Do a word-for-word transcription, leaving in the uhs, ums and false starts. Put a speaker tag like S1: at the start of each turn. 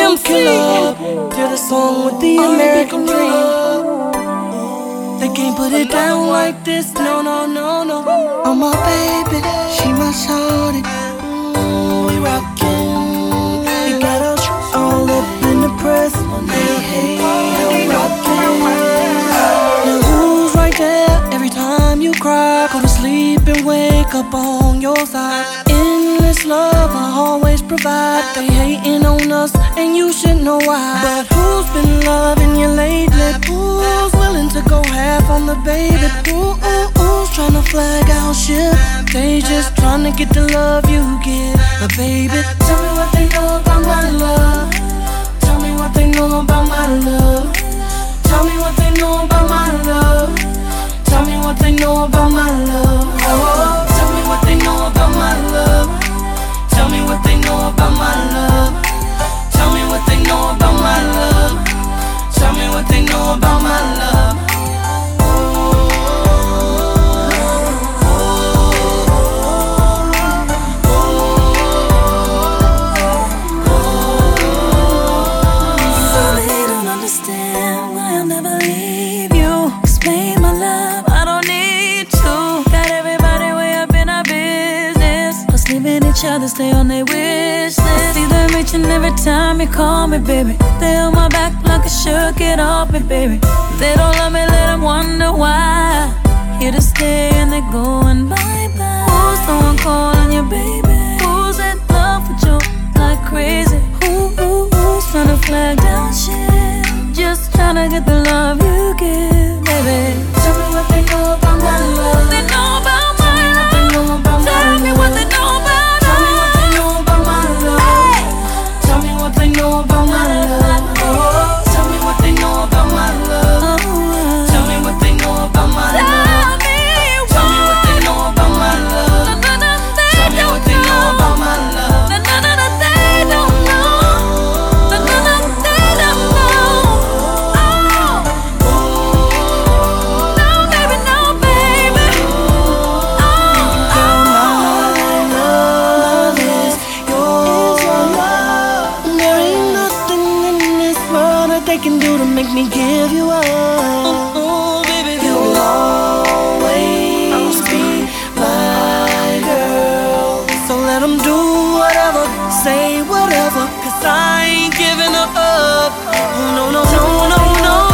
S1: M C. Did a song with the American Dream. They can't put it down like this, no, no, no, no. Oh my baby, she my shorty. Mm, we rockin'. We got us all up in the press. Hey, hey, we rockin'. Now who's right there every time you cry? Go to sleep and wake up on your side. Endless love I always provide. They hating on us and you should know why. But who's been loving you lately? Who's willing to go half on the baby? Ooh, ooh, who's tryna flag out shit? They just tryna get the love you give. But baby, tell me what they know about my love. Tell me what they know about my love. Tell me what they know about my love. Tell me what they know about my love. Oh, tell me what they know about my love. Tell me what they know about my love. Tell me what they know about my love. Tell me what they know about my love.
S2: Each other, stay on their wish list. I see them reaching every time you call me, baby. They on my back like a shirt, get off me, baby. They don't love me, let them wonder why. Here to stay and they're going bye-bye. Who's the one calling you, baby? Who's in love with you like crazy? Who, who, who's tryna flag down shit? Just tryna get the love you give, baby. Tell me what they know about my love. They know about my love. Tell me what they know about. They know about my love. Oh, tell me what they know about my love. Tell me what they know about my love. Tell me what they know about my love. Tell me what they know about my love. They don't know. They don't know. Oh, no, baby, no, baby. Oh,
S1: my love is yours. There ain't nothing in this world that they can do to make me give you up. Oh, oh baby, you'll always be my girl. So let them do whatever, say whatever, cause I ain't giving up. Oh, no, no, no, no, no.